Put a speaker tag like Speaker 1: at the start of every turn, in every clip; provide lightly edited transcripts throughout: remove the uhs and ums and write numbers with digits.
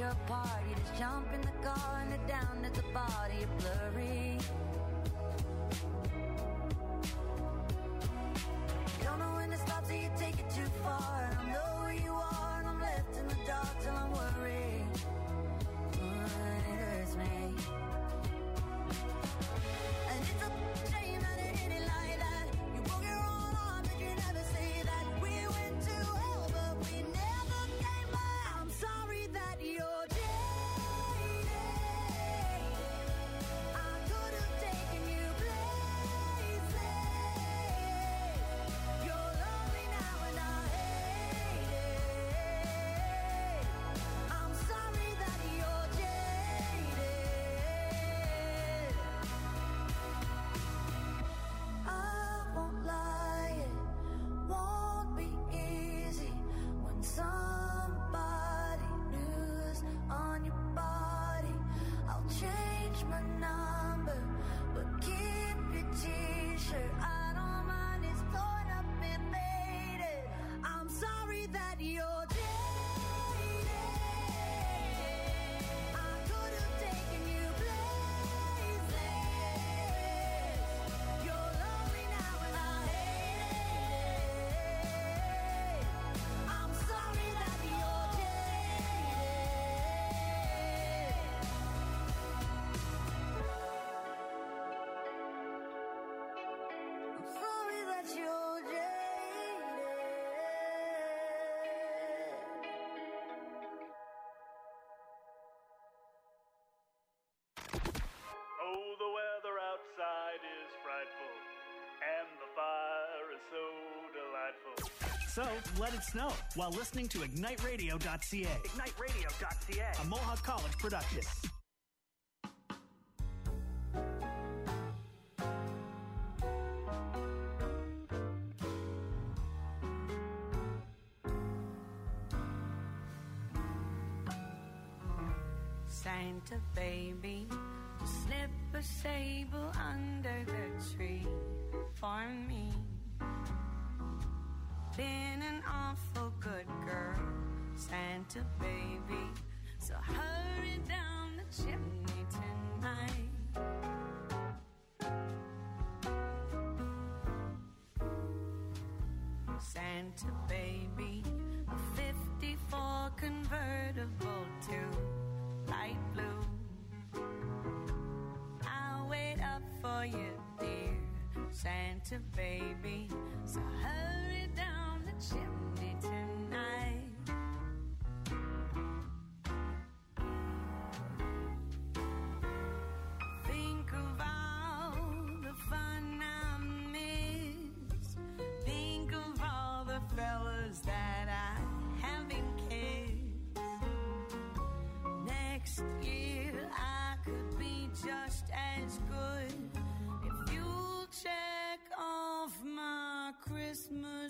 Speaker 1: picture apart. You just jump in the car and head down at the body. You're blurry. You don't know when to stop, so you take it too far. I don't know where you are, and I'm left in the dark till I'm worried. It hurts me. And it's a shame that it ended like that. You broke your own heart, but you never say that. We went to hell, but we never came back. I'm sorry that you're jaded. I could have taken you places. You're lonely now and I hate it. I'm sorry that you're jaded. I won't lie, it won't be easy when somebody new's on your body. I'll change my number, but keep your t-shirt. I don't mind, it's torn up and faded. I'm sorry that you're jaded. I could have taken you places. You're lonely now and I hate it. I'm sorry that you're jaded. I'm sorry that you're jaded.
Speaker 2: Oh, the weather outside is frightful, and the fire is so delightful.
Speaker 3: So, let it snow while listening to IgniteRadio.ca.
Speaker 4: IgniteRadio.ca.
Speaker 3: A Mohawk College production.
Speaker 1: Santa baby, slip a sable under the tree for me. Been an awful good girl, Santa baby, so hurry down the chimney tonight. Santa baby, a 54 convertible to light blue. I'll wait up for you, dear Santa baby, so hurry down the chimney tonight. Think of all the fun I miss. Think of all the fellas that I haven't kissed. Next year I could be just as good if you'll check off my Christmas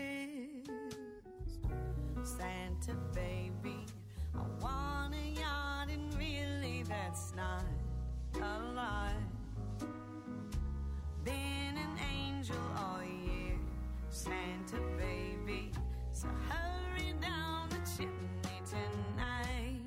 Speaker 1: list. Santa baby, I want a yacht, and really that's not a lot. Been an angel all year, Santa baby, so hurry down the chimney tonight.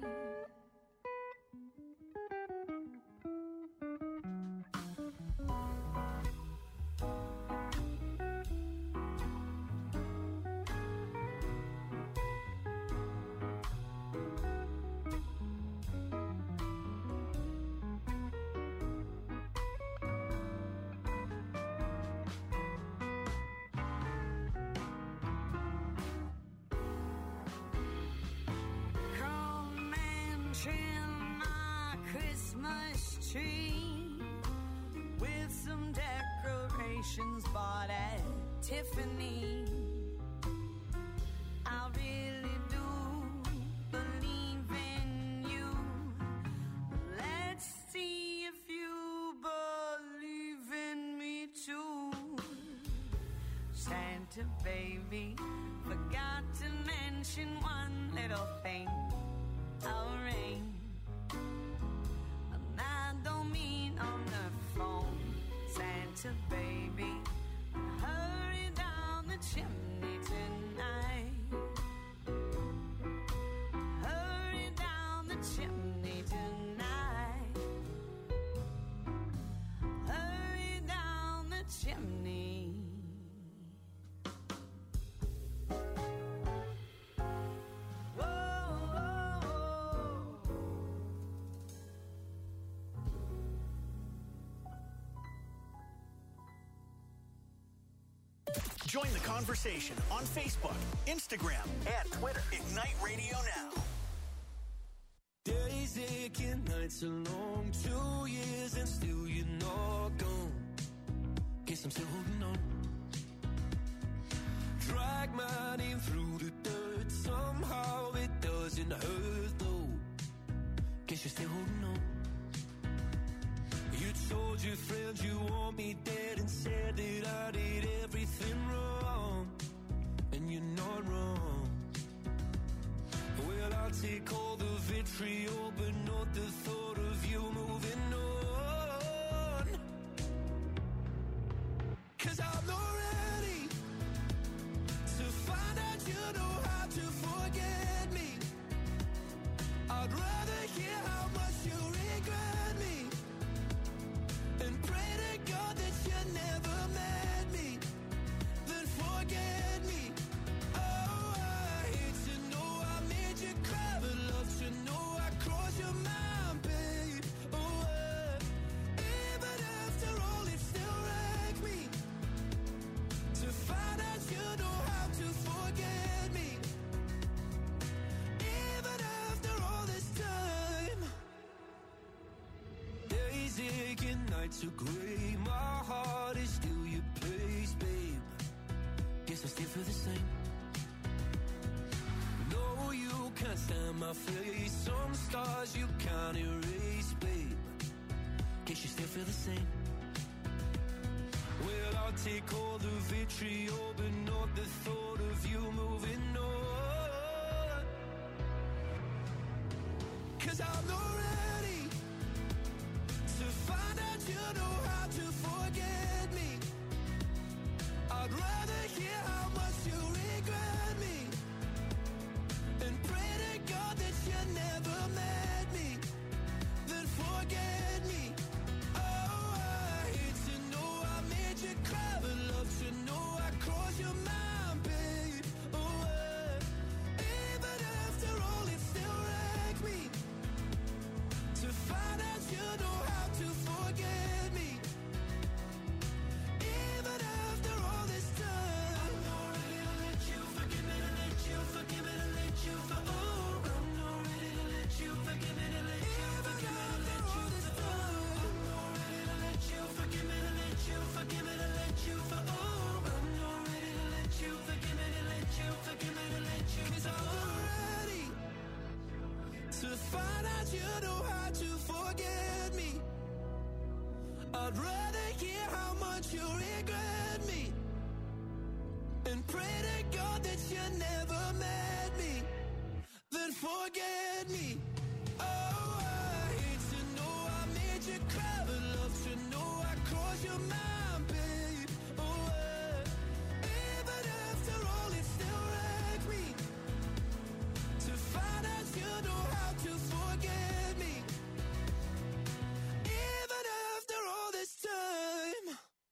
Speaker 1: Come and trim my Christmas tree with some decorations bought at Tiffany. I really do believe in you. Let's see if you believe in me too. Santa baby, forgot to mention one little thing. A ring. And I don't mean on the phone. Santa baby, hurry down the chimney tonight. Hurry down the
Speaker 4: chimney.
Speaker 3: Join the conversation on Facebook, Instagram, and Twitter. Ignite Radio Now.
Speaker 5: Days aching, nights are long, 2 years and still you're not gone. Guess I'm still holding on. Drag my name through the dirt, somehow it doesn't hurt though. Guess you're still holding on. You told your friends you want me dead and said that I did everything wrong, and you're not wrong. Well, I'll take all the vitriol, but not the thought of you moving on. 'Cause I'm not ready to find out you know how to forget me. I'd rather hear how much you regret me and pray to God that you never met me, then forget me. Oh, I hate to know I made you cry, but love to know I crossed your mind, babe. Oh, even after all, it still wrecked me to find out you know how to forget me. Even after all this time, days aching, nights are gray. My heart is still your place, babe. Guess I still feel the same. No, you can't stand my face. Some scars you can't erase, babe. Guess you still feel the same. Well, I'll take all the vitriol, but not the thought of you moving on. 'Cause I'm not ready to find out you know how to forget me. I'd rather hear how much you regret me and pray to God that you never met me, then forget me. Oh, I hate to know I made you cry, but love to know I crossed your mind, babe. Oh, even after all, it still wrecked me to find out you know how to forget me. Even after all this time, I'm not ready to let you forgive me, to let you forgive me, to let you for. Oh, I'm not ready to let you forgive me, to let you forgive me, to let you for. I'm not ready to let you forgive me, to let you forgive me, to let you for. Oh, I'm not ready to let you forgive me, to let you forgive me, to let you. 'Cause I'm not ready to find out you know how to forget me. I'd rather hear how much you regret me and pray to God that you never met me, then forget me. Oh, I hate to know I made you cry, but love to know I crossed your mind, babe. Oh, even after all, it still wrecked me to find out you know how to forget me. Even after all this time.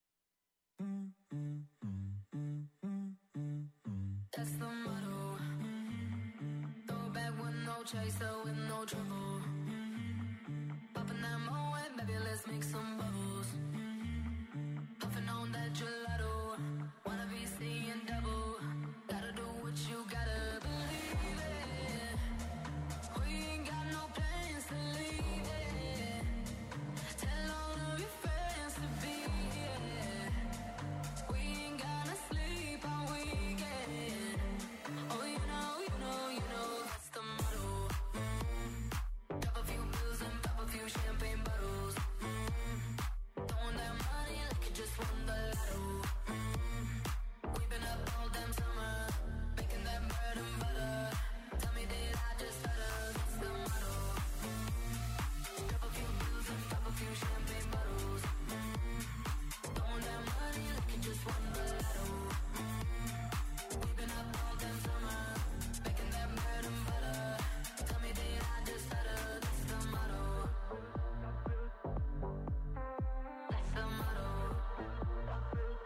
Speaker 6: That's the motto. Throw back with no chaser, with no trouble. Popping that Moet, baby, let's make some bubbles. Puffing on that gelato. Wanna be seeing double. Gotta do what you gotta believe it. We ain't got no plans to leave it. Tell all of your friends to be here. We ain't gonna sleep all weekend. Oh, you know, that's the motto. Drop a few pills and pop a few champagne bottles. Throwing that money like you just won the lotto. We've been up all damn summer, making that bread and butter. Tell me, did I just stutter? That's the motto. Drop a few pills and pop a few champagne bottles. Throwing that money like you just won the lotto. We've been up all damn summer, making that bread and butter. Tell me, did I just stutter? That's the motto. That's the motto.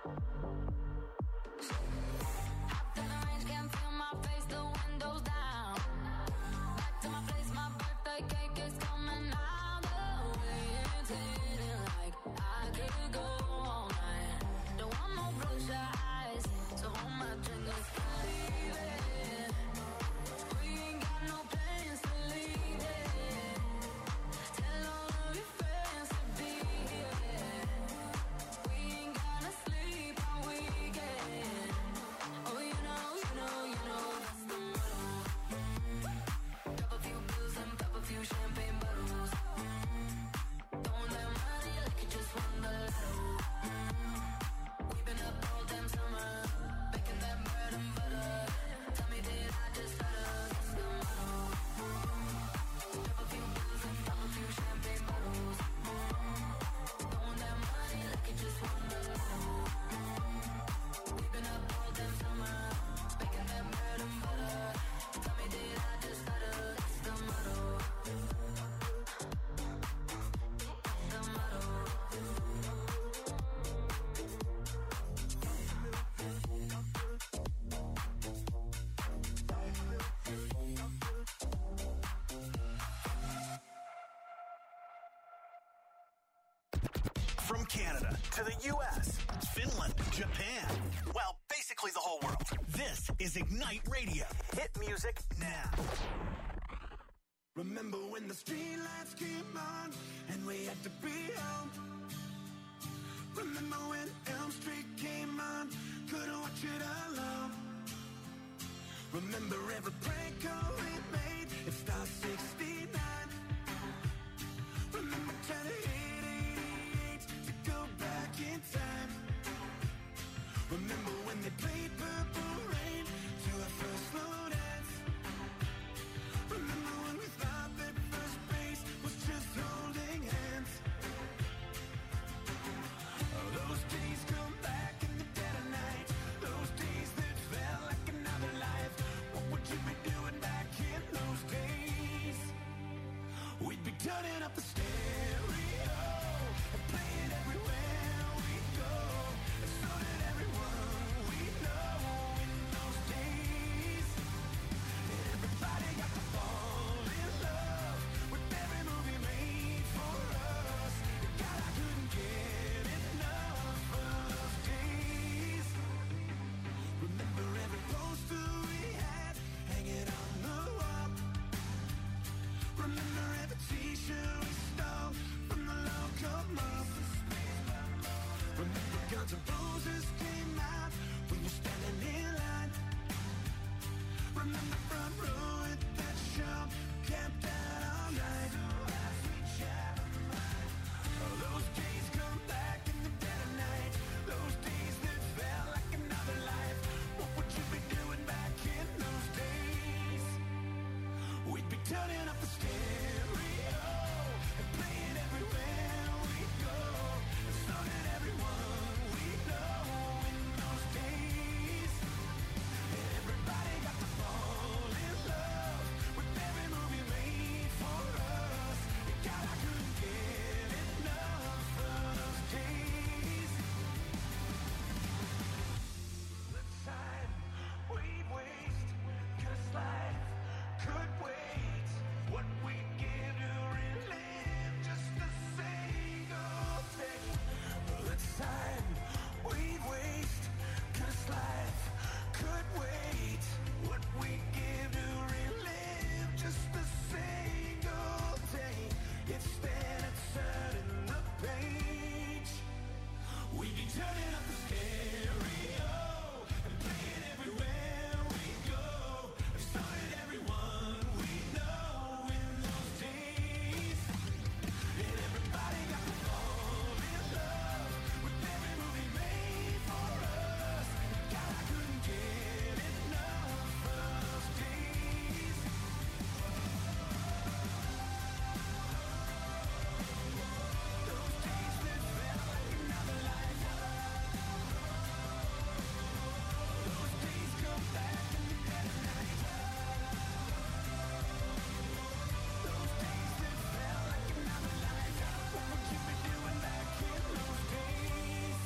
Speaker 3: From Canada to the U.S., Finland, Japan, well, basically the whole world. This is Ignite Radio. Hit music now.
Speaker 5: Remember when the street lights came on and we had to be home? Remember when Elm Street came on, couldn't watch it alone? Remember every prank call we made, it's Star 69. Remember turning 888 to go back in time. Remember when they played Purple Rain to our first slow dance. Remember when we thought that first base was just holding hands. Those days come back in the dead of night. Those days that felt like another life. What would you be doing back in those days? We'd be turning up the stereo and playing everywhere we go. And so did everyone we know in those days. And everybody got to fall in love with every movie made for us. God, I couldn't get enough of those days. Remember every poster we had hanging on the wall. Remember every t-shirt we stole from the local mall. Remember Guns N' Roses came out when you're standing in line. Remember front row at that show, camped out all night. Those days come back in the dead of night. Those days that felt like another life. What would you be doing back in those days? We'd be turning up the stereo and playing everywhere we go. And so did everyone we know in those days. And everybody got to fall in love with every movie made for us. And God, I couldn't get enough of those days. The time we'd waste, 'cause life could wait. What we'd give to relive just a single day. The time we'd waste, 'cause life could wait. What we'd give to relive just a single day. Instead of turning the page, we'd be turning up the stereo and playing everywhere we go. And so did everyone we know in those days. And everybody got to fall in love with every movie made for us. God, I couldn't get enough of those days. Those days that felt like another life. Those days come back in the dead of night. Those days that felt like another life. What would you be doing back in those days?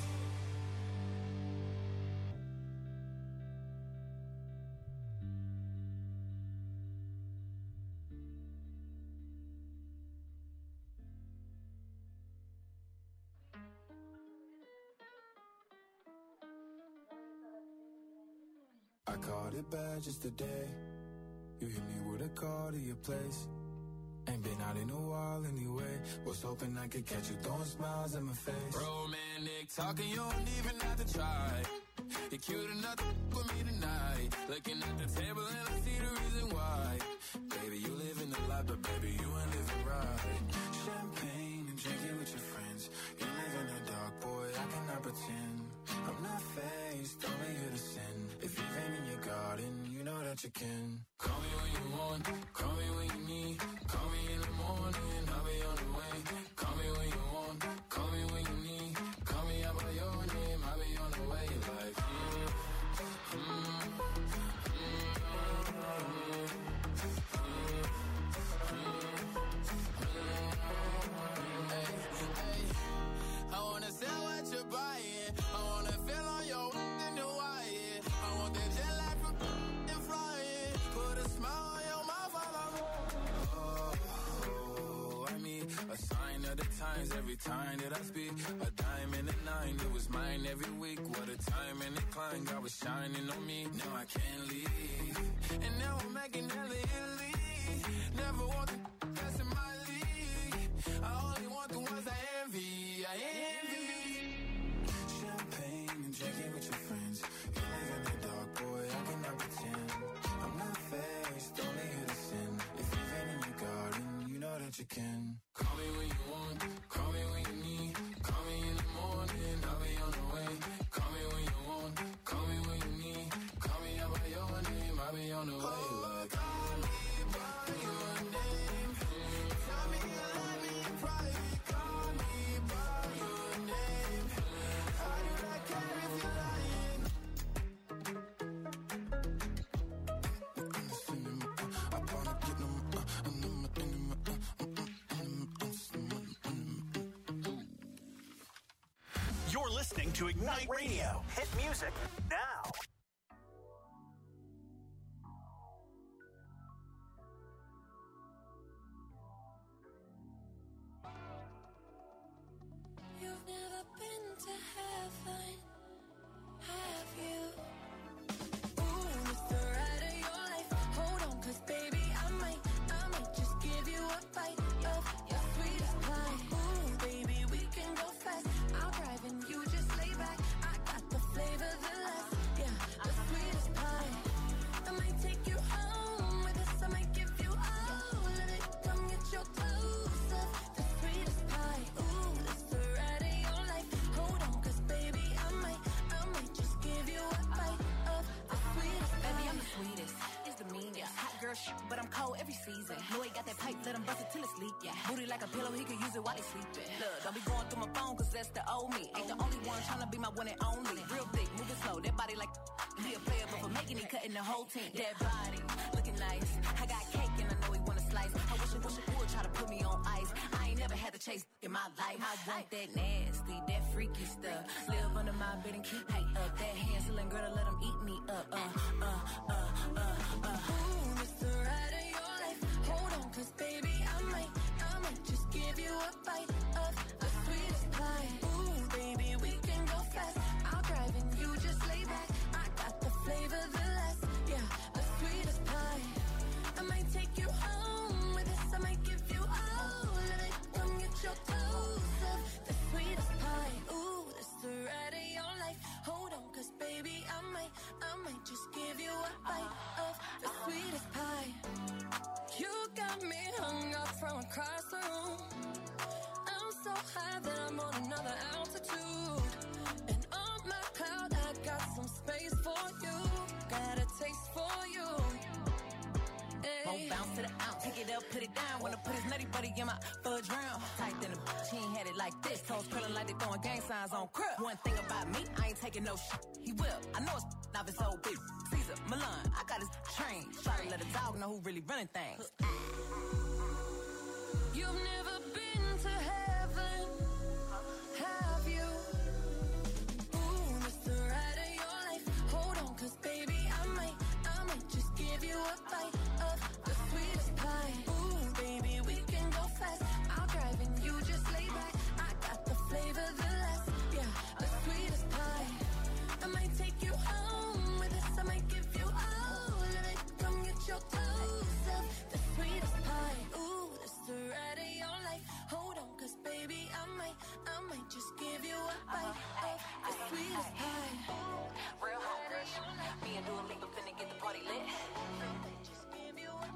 Speaker 4: I caught it bad just today. You hit me with a call to your place. Ain't been out in a while anyway. Was hoping I could catch you throwing smiles in my face.
Speaker 7: Romantic talking, you don't even have to try. You're cute enough to with me tonight. Looking at the table and I see the reason why. Baby, you live in the life, but baby, you ain't living right.
Speaker 4: Champagne and drinking with your friends. You live in the dark, boy, I cannot pretend. I'm not faced, only here to sin. If you've been in your garden, you know that you can.
Speaker 7: Call me when you want, call me when you need. Call me in the morning, I'll be on the way. Call me when you want, call me when you need. Call me out by your name, I'll be on the way. Like, I wanna sell what you're buying. I wanna feel on your in the wire. I want that jet lag from and flying. Put a smile on your mouth while I'm. Oh, I mean a sign of the times, every time that I speak, a dime and a nine, it was mine every week. What a time and a climb, God was shining on me. Now I can't leave, and now I'm making hella Italy. Never want the best in my league. I only want the ones I envy. I envy.
Speaker 4: Champagne and drinking with your friends. You live in the dark, boy, I cannot pretend. I'm not faced, only here to sin. If you've been in your garden, you know that you can.
Speaker 7: Call me when you want, call me when you need. Call me in the morning, I'll be on the way. Call me when you want, call me when you need. Call me out by your name, I'll be on the way. Like, call me by your name. Tell me you love me in private. Call me by your name. How did I care if you're lying? I wanna get them.
Speaker 3: You're listening to Ignite Radio. Hit music now.
Speaker 1: You've never been to heaven, have you? Ooh, it's the ride of your life. Hold on, 'cause baby, I might just give you a bite of your sweetest pie. Ooh, baby, we can go fast. I'll drive and you just lay back. I got the flavor, the last, yeah, the sweetest pie. I might take you home with us. I might give you all of it. Come get your dose of the sweetest pie. Ooh, it's the ride of your life. Hold on, 'cause baby, I might just give you a bite of the sweetest pie.
Speaker 6: Baby, I'm the sweetest. It's the meanest. Hot girl shit, but I'm cold every season. Know he got that pipe, let him bust it till it's leak. Yeah. Booty like a pillow, he could use it while he sleeping. Look, don't be going through my phone, 'cause that's the old me. Ain't the only one tryna be my one and only. Real thick, moving slow, that body like he a player, but for making it, cutting the whole team. That body, looking nice. I got cake and I know he wanna slice. I wish it would try to put me on ice. I ain't never had to chase in my life. I want that nasty, that freaky stuff. Live under my bed and keep me up. That Hansel girl to let him eat me up.
Speaker 1: Ooh, it's the ride of your life. Hold on, 'cause baby, I might just give you a bite of the sweetest pie. Ooh, baby, we can go fast. I'll drive and you just lay back. I got the flavor, the last, yeah, the sweetest pie. I might take you home with us. I might give you all of it. Come get your dose of the sweetest pie. Ooh, it's the ride of your life. Hold on, 'cause baby, I might just give you a bite of the sweetest pie. You got me hung up from across the room. I'm so high that I'm on another altitude. And on my cloud, I got some space for you. Got a taste for you.
Speaker 6: Won't bounce to the ounce, take it up, put it down. Wanna put his nutty buddy in my fudge round. Tight than a bitch, he ain't had it like this. Toes curling like they throwing gang signs on crib. One thing about me, I ain't taking no shit. He will, I know it's not his old bitch. Caesar, Milan, I got his train. Try to let a dog know who really running things.
Speaker 1: You've never been to heaven, have you? Ooh, it's the ride of your life. Hold on, 'cause baby, I might just give you a bite of the sweetest pie. Ooh, baby, we can go fast. I'll drive and you just lay back. I got the flavor, the last, yeah, the sweetest pie. I might take you home with us. I might give you all of it. Come get your dose of the sweetest pie. Ooh, it's the ride of your life. Hold on, 'cause baby, I might just give you a bite of the sweetest pie.
Speaker 6: Real hot rush. Me and Dua Lipa finna get the party lit.
Speaker 1: Just give you a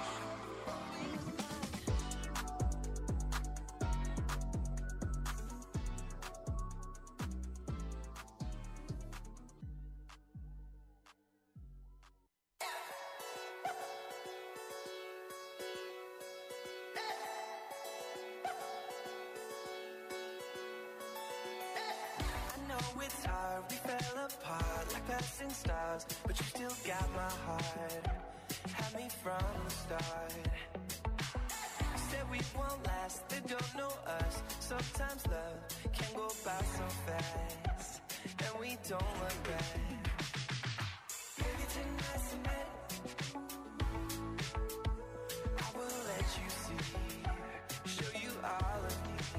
Speaker 5: It's hard, we fell apart like passing stars, but you still got my heart. Had me from the start. Said we won't last, they don't know us. Sometimes love can go by so fast, and we don't look back. Maybe tonight's the night I will let you see, show you all of me.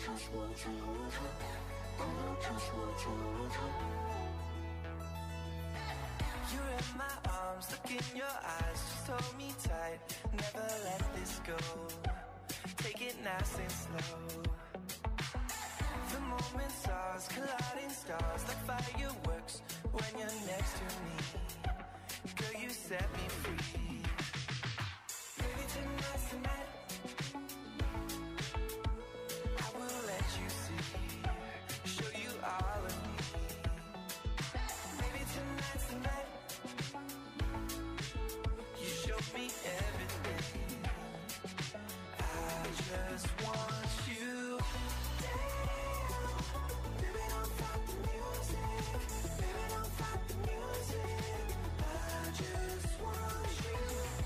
Speaker 5: You're in my arms, look in your eyes, just hold me tight, never let this go. Take it nice and slow. The moment's ours, colliding stars like fireworks when you're next to me. Girl, you set me free. Maybe tonight's the night I will let you see, show you all of me. Maybe tonight's the night you show me everything. I just want you. Baby, don't fight the music. Baby, don't fight the music. I just want you.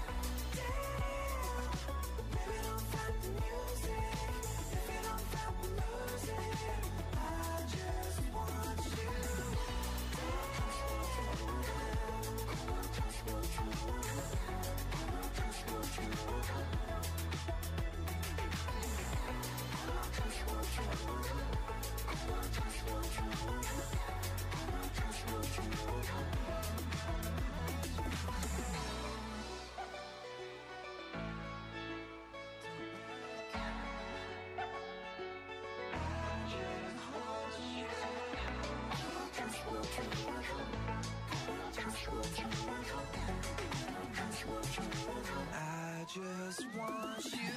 Speaker 5: Baby, don't fight the music. If you don't fight the music, I just want you. I just want you.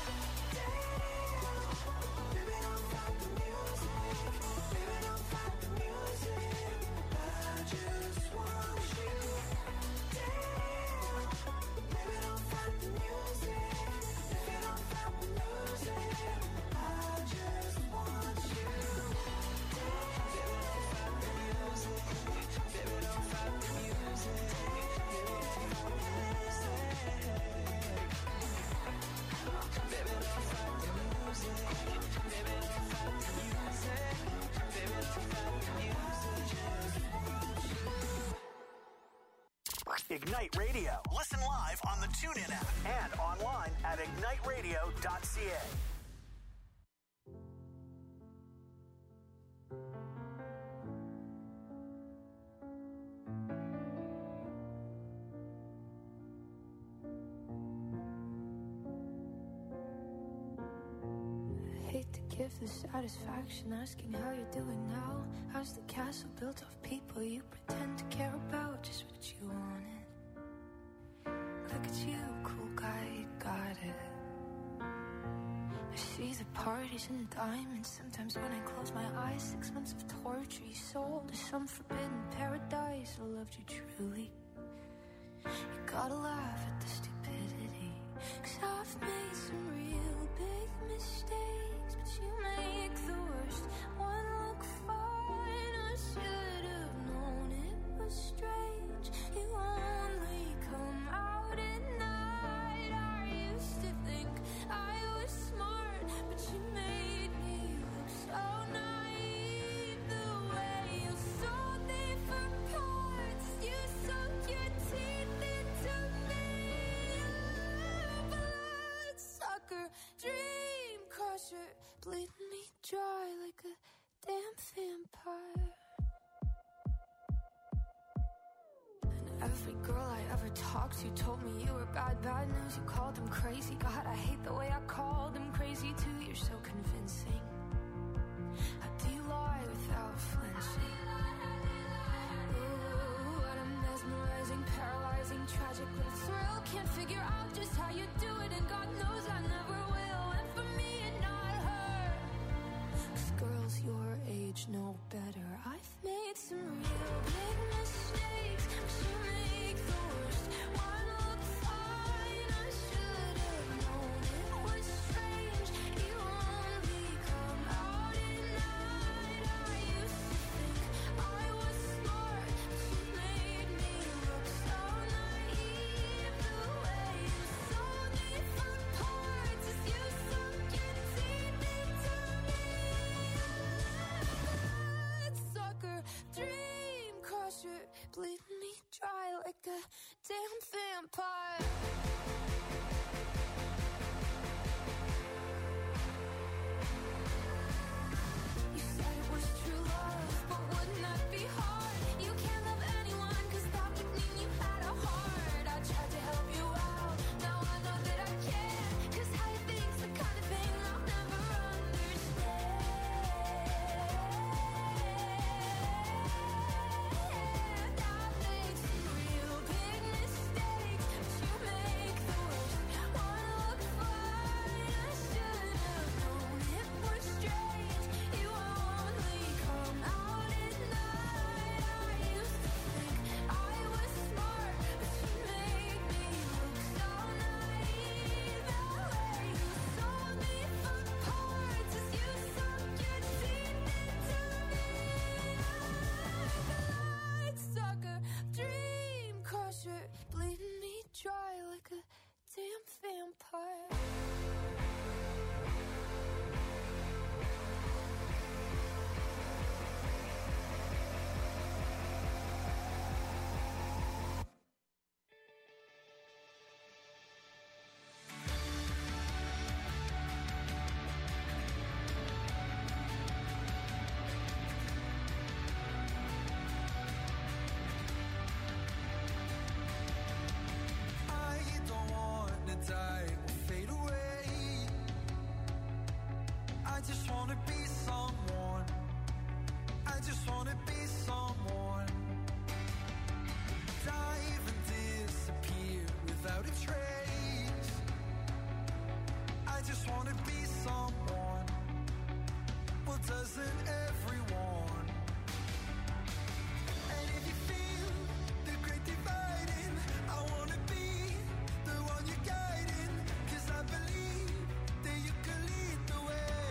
Speaker 5: Baby, don't fight the music. Baby, don't fight the music. I just want you. Baby, don't fight the music. If you don't fight the music, I just want you. Baby, don't fight the music. Baby, don't fight the music. Baby, don't fight the music. Baby, don't fight the music. Baby, don't fight the music. Baby, don't fight the music.
Speaker 3: Ignite Radio. Listen live on the TuneIn app and online at igniteradio.ca.
Speaker 1: Hate to give the satisfaction asking how you're doing now. How's the castle built of people you pretend to care about? Just what you wanted. Look at you, cool guy, you got it. I see the parties and the diamonds. Sometimes when I close my eyes, 6 months of torture you sold to some forbidden paradise. I loved you truly. You gotta laugh at the stupidity, 'cause I've made some real big mistakes, but you make the worst one look fine. I should have known it was strange. You only come out at night. I used to think I was smart, but you made me look so naive. The way you sold me for parts, you sunk your teeth into me. Bloodsucker, dream crusher, bleeding me dry like a damn vampire. And every girl I ever talked to told me you were bad, bad news. You called them crazy. God, I hate the way I called them crazy too. You're so convincing. How do you lie without flinching? Ooh, what a mesmerizing, paralyzing, tragic little thrill. Can't figure out just how you do it, and God knows I never will. And for me and not her, 'cause girls your age know better. I've made some real big mistakes, but you make the worst one look fine. I should have known it was strange. You only come out at night. I used to think I was smart, but you made me look so naive. The way you sold me for parts is you sunk your teeth into me. Bloodsucker, dream crusher, bleeding me dry like a damn vampire.
Speaker 5: just wanna be someone. I just wanna be someone. Dive and disappear without a trace. I just wanna be someone. Well, doesn't everyone? And if you feel the great dividing, I wanna be the one you're guiding. 'Cause I believe that you can lead the way.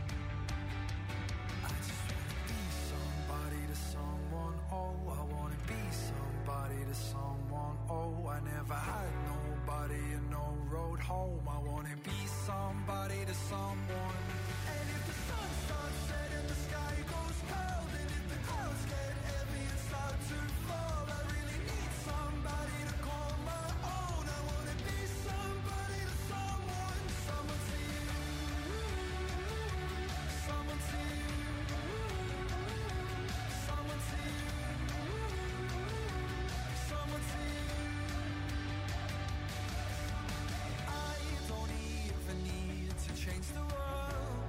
Speaker 5: I just wanna be somebody to someone. Oh, I wanna be somebody to someone. Oh, I never had nobody and no road home. I wanna be somebody to someone. And if the sun starts setting, the sky goes cold. And if the clouds get heavy and start to fall, I really need somebody to call my own. I wanna be somebody to someone. Someone to you. Someone to you. Someone to you. Someone to you. I don't even need to change the world.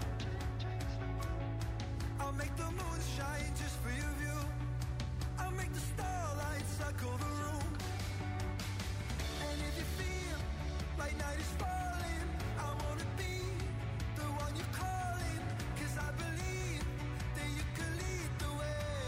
Speaker 5: I'll make the moon shine just for your view. I'll make the starlight circle the room. And if you feel like night is falling, I wanna be the one you're calling. 'Cause I believe that you can lead the way.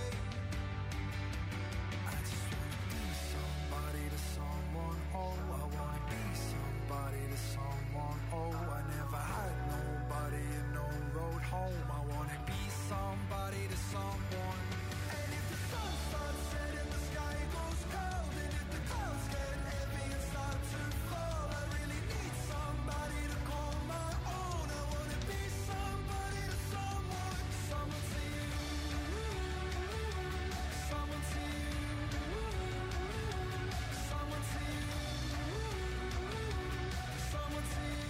Speaker 5: I just wanna be somebody to someone. Oh, I wanna be somebody to someone. Oh, I never had nobody and no road home. I wanna be somebody to someone. And if the sun starts setting, the sky goes cold. And if the clouds get heavy and start to fall, I really need somebody to call my own. I wanna be somebody to someone. Someone to you. Someone to you. Someone to you. Someone to you.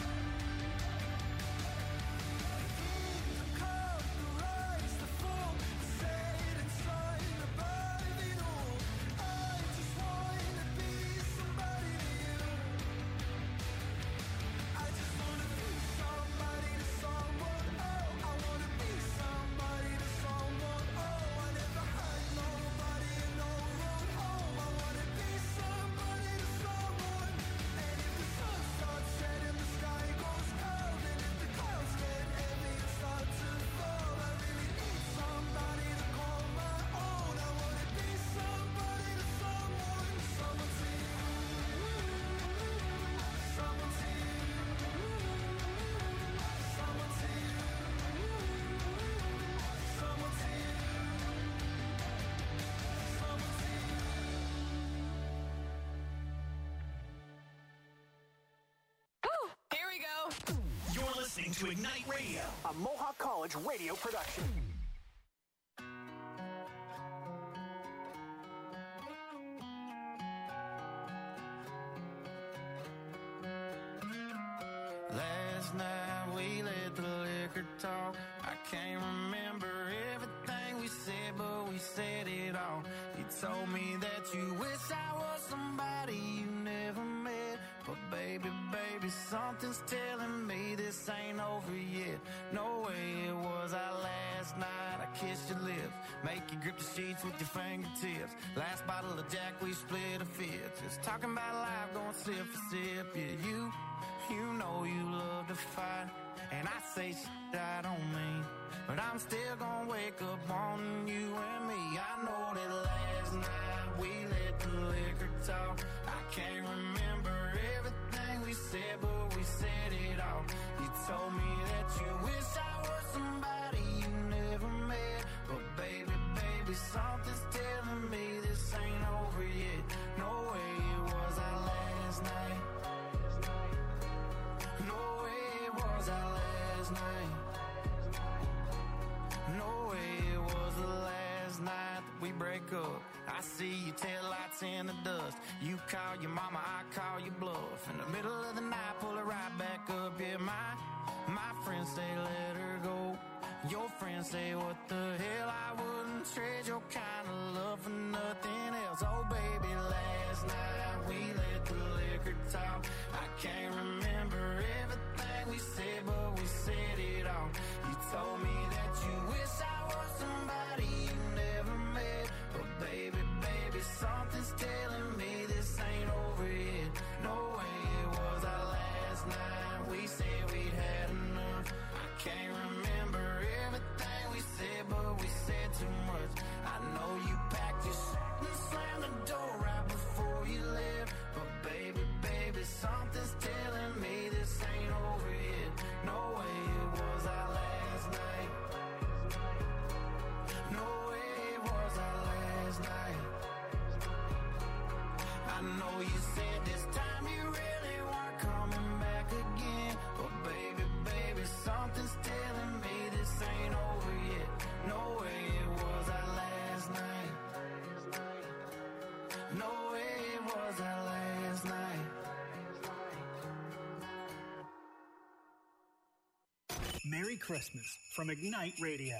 Speaker 5: The curve, the rise, the fall, the setting sun above it all. I just wanna be somebody to you. I just wanna be somebody to someone. Oh, I wanna be somebody to someone. Oh, I never had nobody and no road home. I wanna be somebody to someone. And if the sun starts setting, the sky goes cold. And if the clouds get heavy and start to fall, I really need somebody to call my own. I wanna be somebody to someone. Someone to you. Someone to you. Someone to you. Someone to you. Someone to you.
Speaker 6: Here we go.
Speaker 3: You're listening to Ignite Radio, a Mohawk College radio production.
Speaker 7: Last night we let the liquor talk. I can't remember everything we said, but we said it all. You told me that you wish I was somebody you never met. But baby, something's telling me this ain't over yet. No way it was our last night. I kissed your lips, make you grip the sheets with your fingertips. Last bottle of Jack, we split a fifth. Just talking about life, going sip for sip. Yeah, you know you love to fight, and I say shit I don't mean, but I'm still gonna wake up wanting you and me. I know that last night we let the liquor talk. I can't remember everything we said, but we said it all. You told me that you wish I was somebody you never met. But baby, something's telling me this ain't over yet. No way it was our last night. No way it was our last night. No way it was the last night that we break up. I see your taillights in the dust. You call your mama, I call your bluff. In the middle of the night, pull her right back up. Yeah, my friends say let her go. Your friends say what the hell, I wouldn't trade your kind of love for nothing else. Oh baby, last night we let the liquor talk. I can't remember everything we said, but we said it all.
Speaker 2: Merry Christmas from Ignite Radio.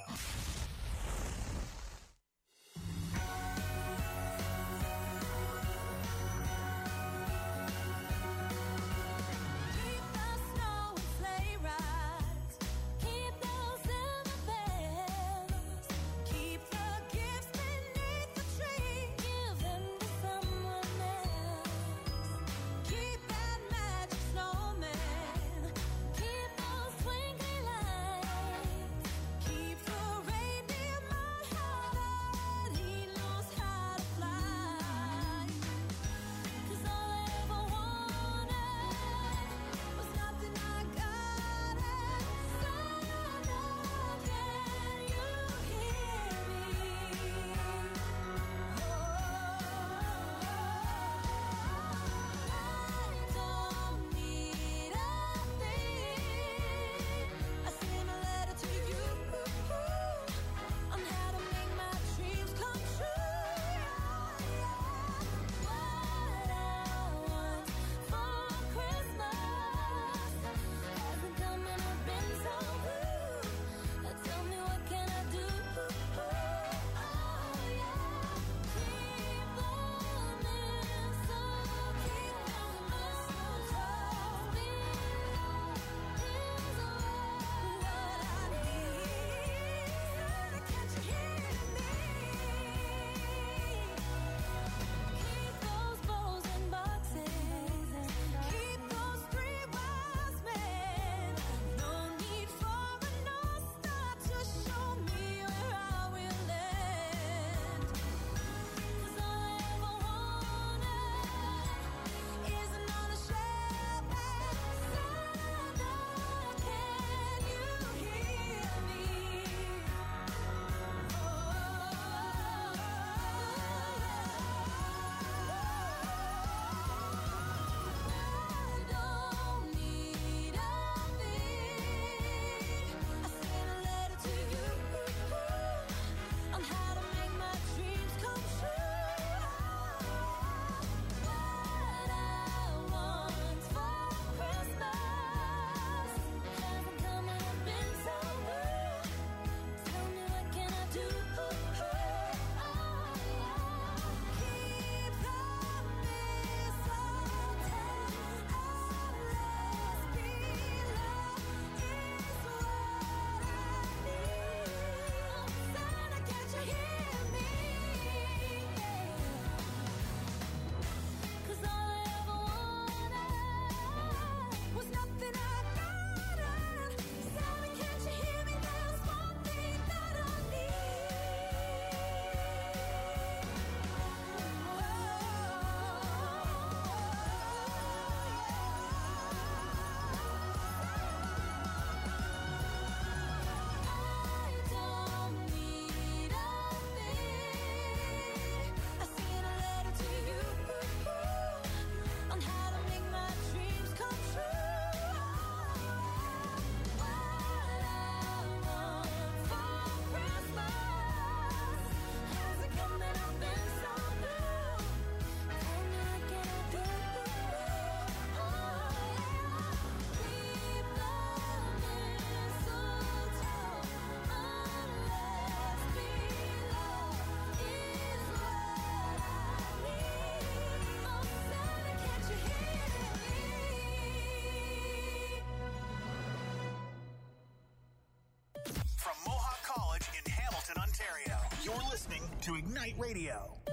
Speaker 3: To Ignite Radio.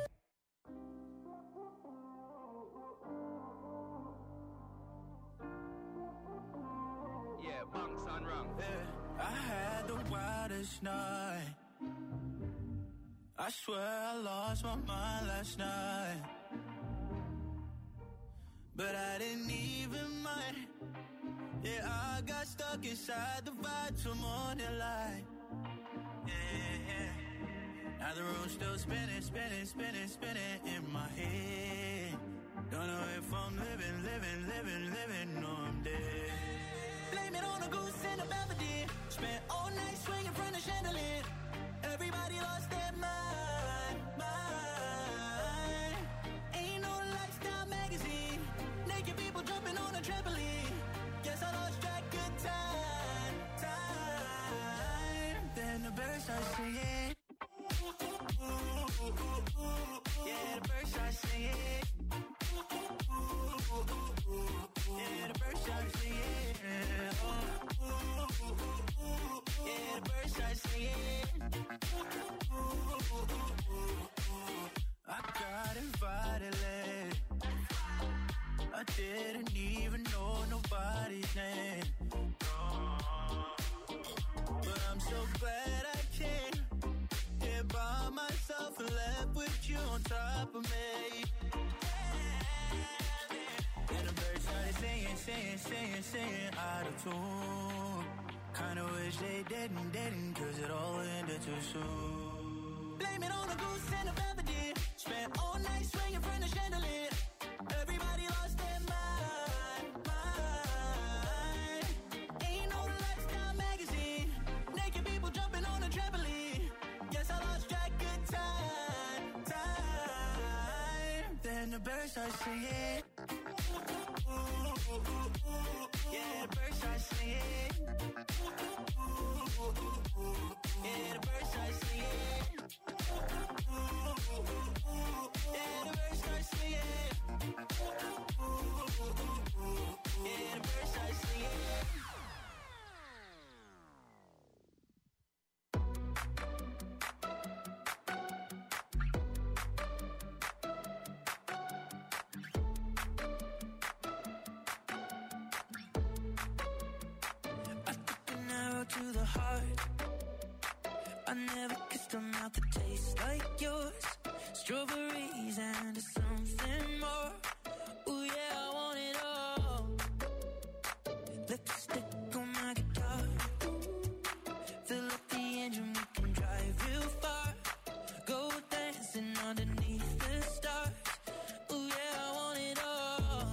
Speaker 7: Yeah, bunks on run.
Speaker 5: Yeah, I had the wildest night. I swear I lost my mind last night. But I didn't even mind. Yeah, I got stuck inside the vibe till morning light. Yeah. Now the room's still spinning, spinning, spinning, spinning in my head. Don't know if I'm living, or I'm dead. Blame it on a goose and a Belvedere. Spent all night swinging from the chandelier. Everybody lost their mind. Ain't no lifestyle magazine. Naked people jumping on a trampoline. Guess I lost track of time. birds start singing. Yeah, the birds start singing. Yeah, the birds start singing. Yeah, the birds start singing. I got invited late. I didn't even know nobody's name. But I'm so glad I came here by myself and left with you on top of me. And the birds started singing out of tune. Kinda wish they didn't, cause it all ended too soon. Blame it on the goose and the remedy. Spent all night swinging from the chandelier. Everybody lost their mind. Ain't no lifestyle magazine. Naked people jumping on a trampoline. Yes, I lost track of time. Then the birds start singing. Yeah, the birds start singing. Yeah, the birds start singing. Yeah, the birds start singing. Yeah, the birds start singing. To the heart, I never kissed a mouth that tastes like yours. Strawberries and something more. Ooh yeah, I want it all. Lipstick on my guitar. Fill up the engine, we can drive real far. Go dancing underneath the stars. Ooh yeah, I want it all.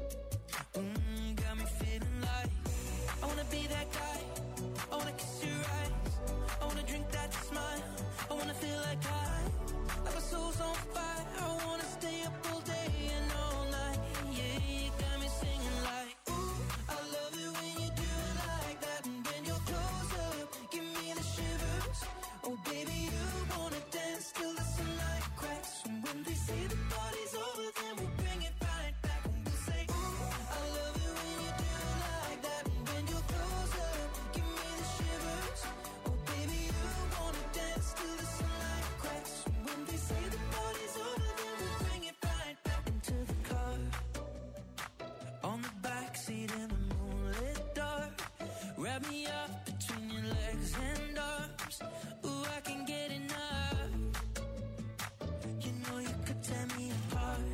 Speaker 5: Got me feeling like I wanna be that guy. I wanna kiss your eyes. I wanna drink that smile. I wanna feel like my soul's on fire. I wanna stay up all day and all night. Yeah, you got me singing like, ooh, I love it when you do it like that. And when you're close up, give me the shivers. Oh baby, you wanna dance till the sunlight cracks. And when they say the party's over, then we'll bring it right back. And we'll say, ooh, I love it when you do it like that. And when you're close up, give me the shivers. Oh baby, you wanna dance till the sunlight cracks. And when they say the party's over, then we'll bring it right back into the car. On the backseat in the moonlit dark. Wrap me up between your legs and arms. Ooh, I can get enough. You know you could tear me apart.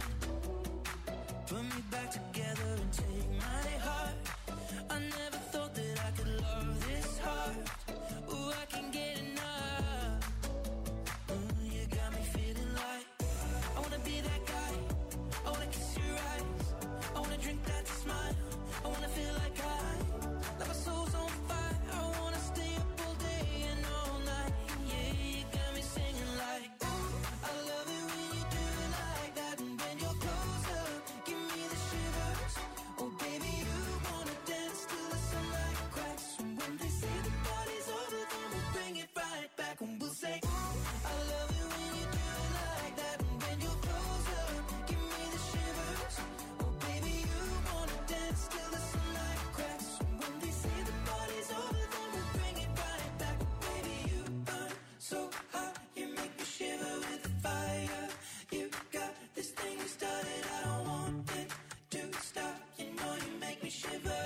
Speaker 5: Put me back together and take my heart. I never thought that I could love this hard. Ooh, I can get enough. Ooh, you got me feeling like I wanna be that guy. I wanna kiss your eyes. I wanna drink that smile. I wanna feel like my soul's on fire. I wanna stay up all day and all night. Yeah, you got me singing like, ooh, I love it when you do it like that. And when you're close up, give me the shivers. Oh baby, you wanna dance till the sunlight cracks. And when they say the party's over, then we'll bring it right back. And we'll say, ooh, I love it when you do it like that. And when you're close up, give me the shivers. Oh baby, you wanna dance till the sunlight cracks. And when they say the party's over, then we'll bring it right back. Baby, you burn so hot, you make me shiver with the fire. You got this thing you started, I don't want it to stop. You know you make me shiver.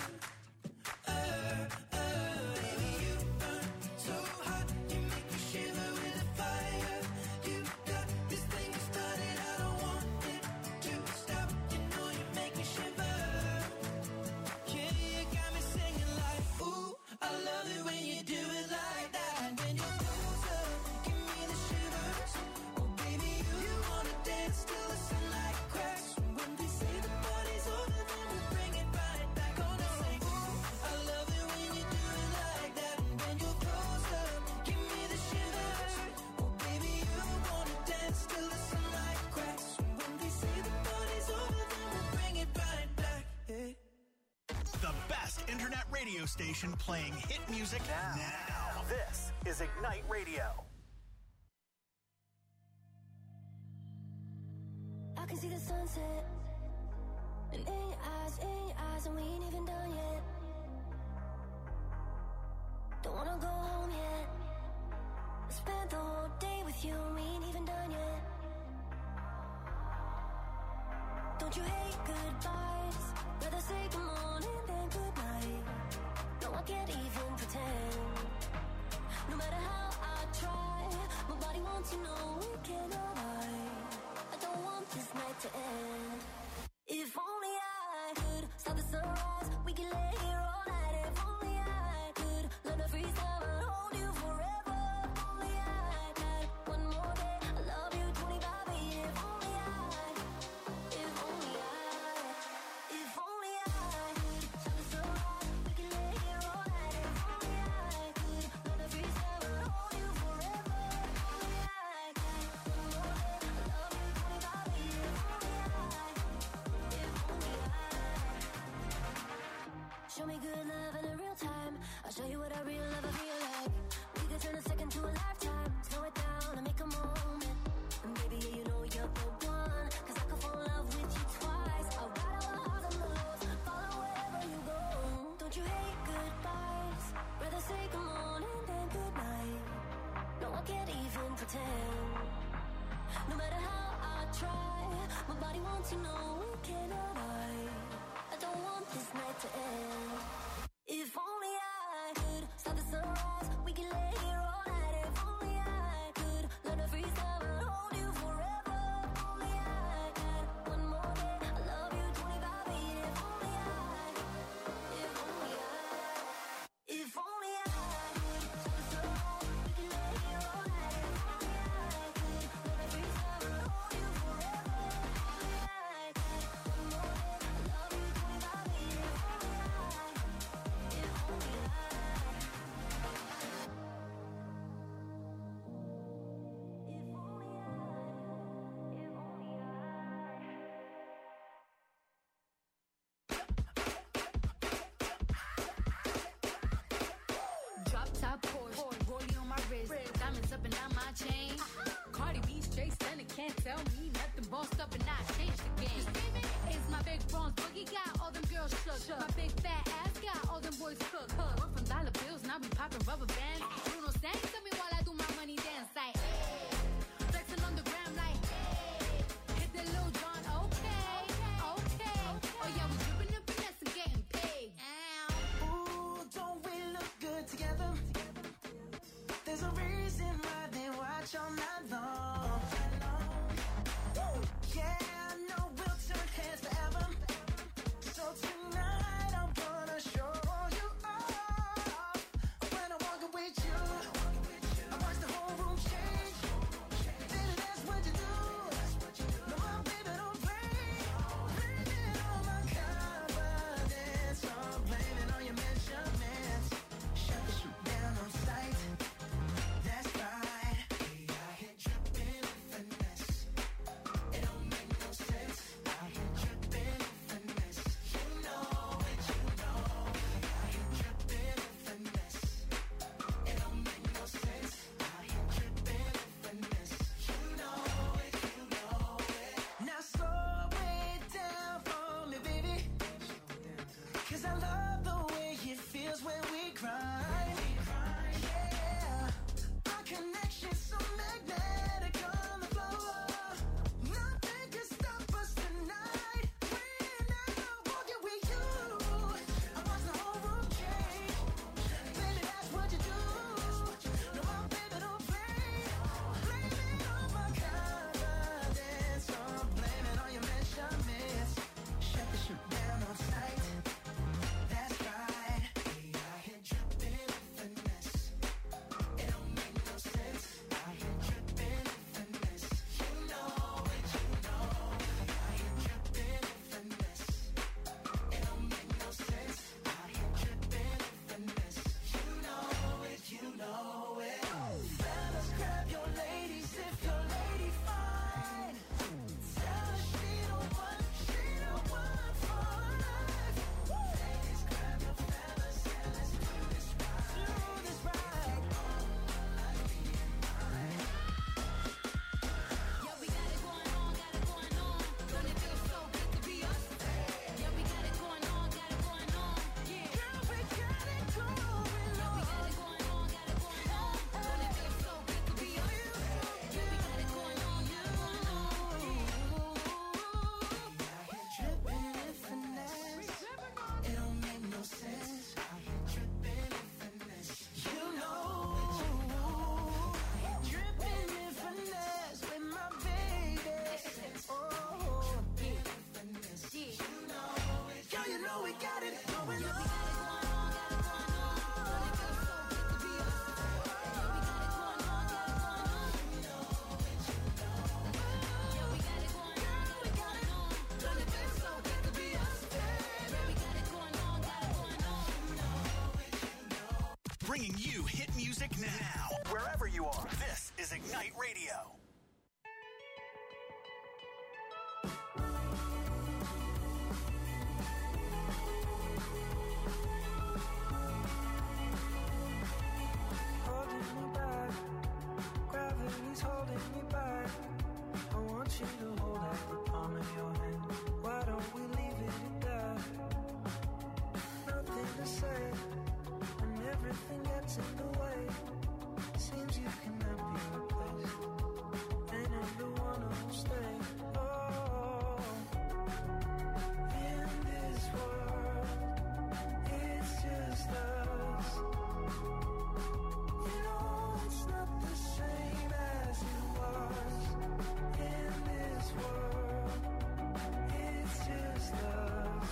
Speaker 5: Baby, you burn so hot, you make me shiver with the fire. You got this thing you started, I don't want it to stop. You know you make me shiver. Yeah, you got me singing like, ooh, I love it when you do it like that. And when you're close up, give me the shivers. Oh baby, you wanna dance till the sunlight cracks. And when they say the party's over, then we'll bring it right back. Gonna say, ooh, I love it when you do it like that. And when you're close up, give me the shivers. Oh baby, you wanna dance till the sunlight cracks. And when they say the party's over, then we'll bring it right back. Hey.
Speaker 3: The best internet radio station playing hit music now. This is Ignite Radio.
Speaker 1: I can see the sunset, and in your eyes, and we ain't even done yet. Don't wanna go home yet. I spent the whole day with you, and we ain't even done yet. Don't you hate goodbyes? Rather say good morning than good night. No, I can't even pretend. No matter how I try, my body wants to know we cannot hide. I don't want this night to end. If only I could stop the sunrise, we can lay here all night. If only I could learn to freeze time and hold you forever. If only I had one more day, I love you 25 years. If only I could stop the sunrise, we can lay here all night. If only I could learn to freeze time and hold you forever. If only I had one more day, I love you 25 years. Show me good love in a real time. I'll show you what a real lover feel like. We could turn a second to a lifetime. Slow it down and make a moment. And baby, yeah, you know you're the one. Cause I could fall in love with you twice. I'll ride our highs and lows, follow wherever you go. Don't you hate goodbyes? Rather say good morning than good night. No, I can't even pretend. No matter how I try, my body wants to know we cannot hide. I don't want this night to end. If only I could stop the sunrise, we can lay here all night. If only I could learn to freeze time and hold you forever. If only I had one more day, I love you 25 years. If only I could stop the sunrise, we can lay here all night. If only I could learn to freeze time and hold you forever. If only I had one more day, I love you 25 years. If only I
Speaker 3: music now. Wherever you are, this is Ignite Radio.
Speaker 5: Holding me back, gravity's holding me back. I want you to hold out the palm of your hand. Why don't we leave it at that? Nothing to say, and everything gets in the way. Seems you cannot be replaced, and I'm the one who'll stay. Oh, in this world, it's just us. You know it's not the same as it was. In this world, it's just us.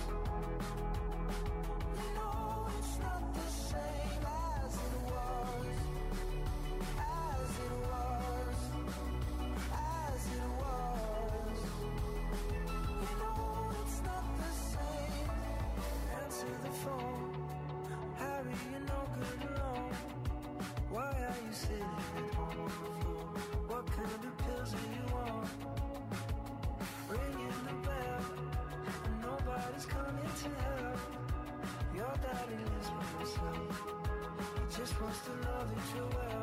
Speaker 5: You know it's not the same as it was. As it was. As it was. You know it's not the same. Answer the phone. Harry, you're no good alone. Why are you sitting at home on the floor? What kind of pills are you on? Ringing the bell, and nobody's coming to help. Your daddy lives by himself. He just wants to know that you're well.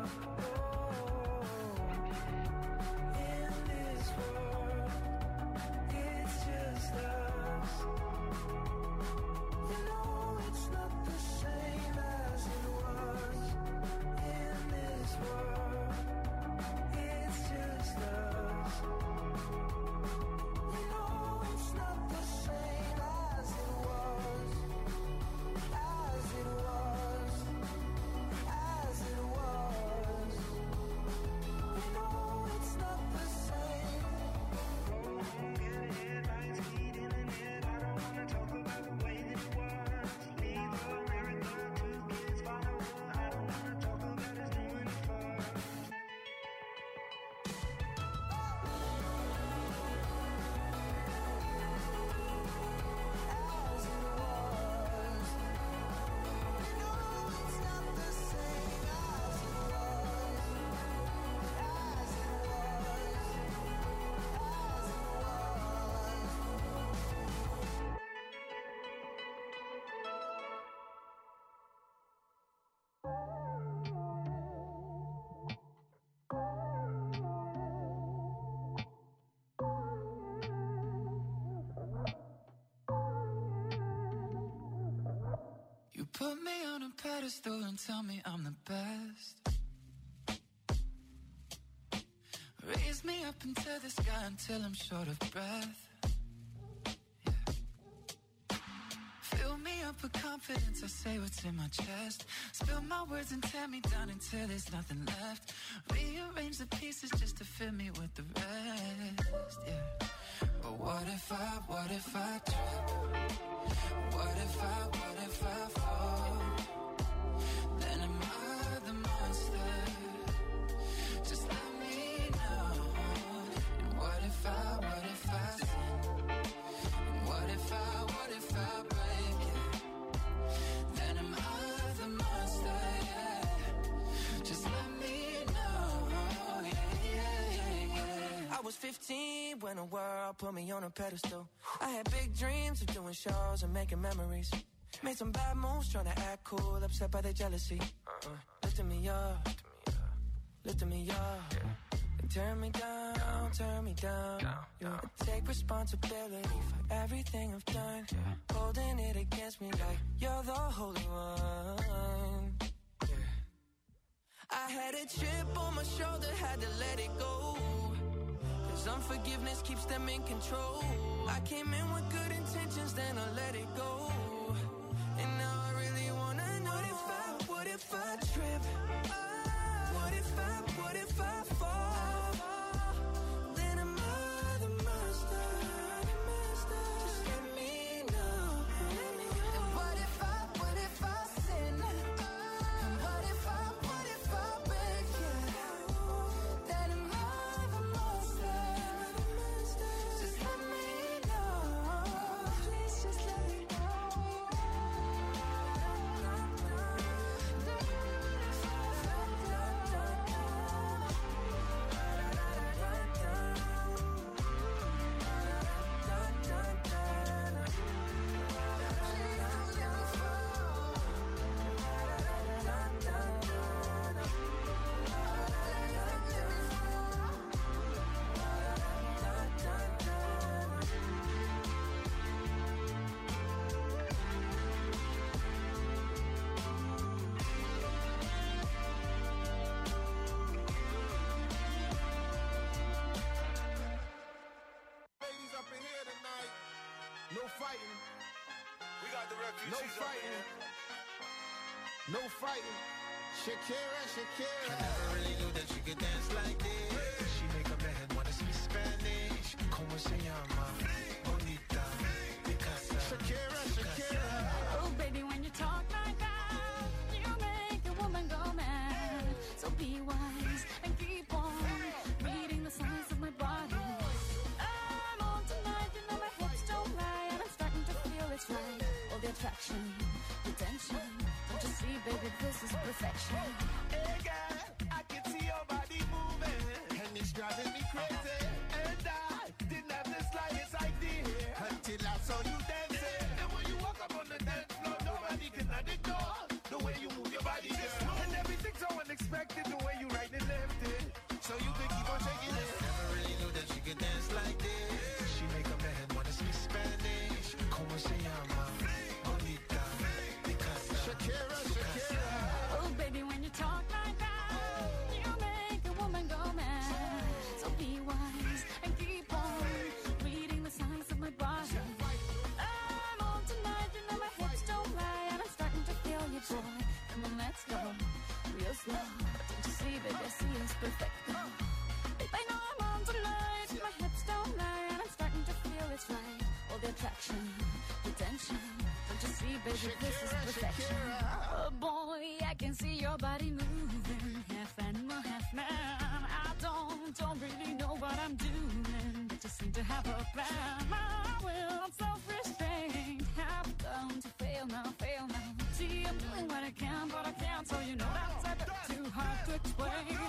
Speaker 5: Oh, in this world, it's just us. You know it's not the same as it was. In this world, it's just us. You know it's not the same as it was. As it was. As it was. You know it's not the same. Get headlines, feed in the net. I don't wanna talk about the way that it was. Leave America, 2 kids follow. I don't wanna talk about us doing it first. As it was. You know it's not the same as it was. As it was. As it was.
Speaker 8: You put me on a pedestal and tell me I'm the best. Raise me up into the sky until I'm short of breath. Yeah. Fill me up with confidence, I say what's in my chest. Spill my words and tear me down until there's nothing left. Rearrange the pieces just to fill me with the rest. Yeah. But what if I trip? What if I fall? Then am I the monster? Just let me know. And what if I sin? And what if I break it? Then am I the monster? Yeah. Just let me know. Yeah.
Speaker 5: I was 15 when the world put me on a pedestal. I had big dreams of doing shows and making memories. Made some bad moves trying to act cool, upset by their jealousy. Lifting me up, lifting me up. And turn me down, turn me down. I take responsibility for everything I've done. Holding it against me like you're the holy one. I had a chip on my shoulder, had to let it go. Cause unforgiveness keeps them in control. I came in with good intentions, then I let it go. And now I really wanna know what if I trip? What if I fall? Then am I the monster? Just let me know.
Speaker 8: And what if I sin? And what if I break it? Then am I the monster? Just let me know. Please just let me know.
Speaker 7: the refugees.
Speaker 9: No fighting. No fighting. Shakira, Shakira.
Speaker 5: I never really knew that she could dance like this. She make a man wanna speak Spanish. Como se llama? Bonita. Picasa.
Speaker 9: Shakira, Shakira.
Speaker 10: Oh, baby, when you talk like that, you make a woman go mad. So be wise and keep on reading the signs of my body. I'm on tonight, you know my hips don't lie, and I'm starting to feel it's right. All the attraction, the tension. Don't you see, baby, this is perfection.
Speaker 5: Hey girl, I can see your body moving, and it's driving me crazy. And I didn't have the slightest idea until I saw you dancing. And when you walk up on the dance floor, nobody can ignore the way you move your body, girl. And everything's so unexpected, the way you right and left it. So you can keep on shaking it. Never really knew that she could dance like this. She make a man wanna speak Spanish. Como se llama? Bonita. Picasa.
Speaker 9: Shakira, Shakira.
Speaker 10: Oh, baby, when you talk like that, you make a woman go mad. So be wise and keep on reading the signs of my body. I'm on tonight, you know my hips don't lie, and I'm starting to feel you, boy. Come on, let's go real slow. Don't you see, baby, I see it's perfect. I know I'm on tonight, my hips don't lie, and I'm starting to feel it's right. All the attraction, the tension. Don't you see, baby, this is perfection. Oh boy, I can see your body moving, half animal, half man. I don't really know what I'm doing, but just seem to have a plan. My will, self-restraint, have come to fail now, fail now. See, I'm doing what I can, but I can't, so you know that's a bit too hard to explain.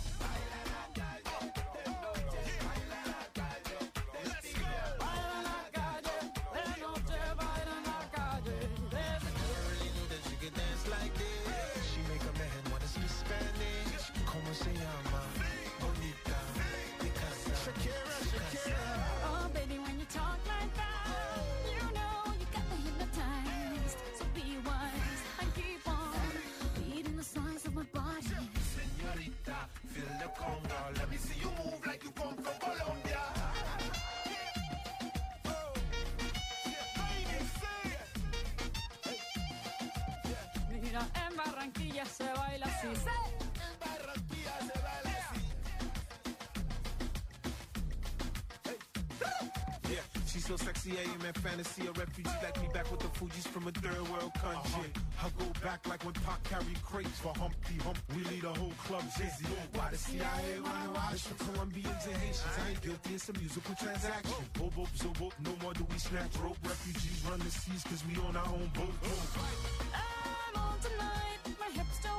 Speaker 5: Dance like this. She make a man wanna speak Spanish. Como se llama? Bonita. Picasa.
Speaker 9: Shakira, Shakira.
Speaker 10: Oh, baby, when you talk like that, you know you got me hypnotized. So be wise and keep on reading the signs of my body.
Speaker 5: Señorita, feel the conga. Let me see you move like you come from Colombia.
Speaker 10: Mira, en Barranquilla se baila así.
Speaker 5: En Barranquilla se baila así.
Speaker 11: Yeah, she's so sexy, I am fantasy. A refugee like me back with the Fugees from a third world country. I go back like when Pac carried crates for Humpty Hump. We lead a whole club dizzy. Why the CIA wanna watch for Colombians and Haitians? I ain't guilty, it's a musical transaction. Boop, boop, zo, boop, no more do we snatch rope. Refugees run the seas cause we on our own boat.
Speaker 10: I'm on tonight, my hips don't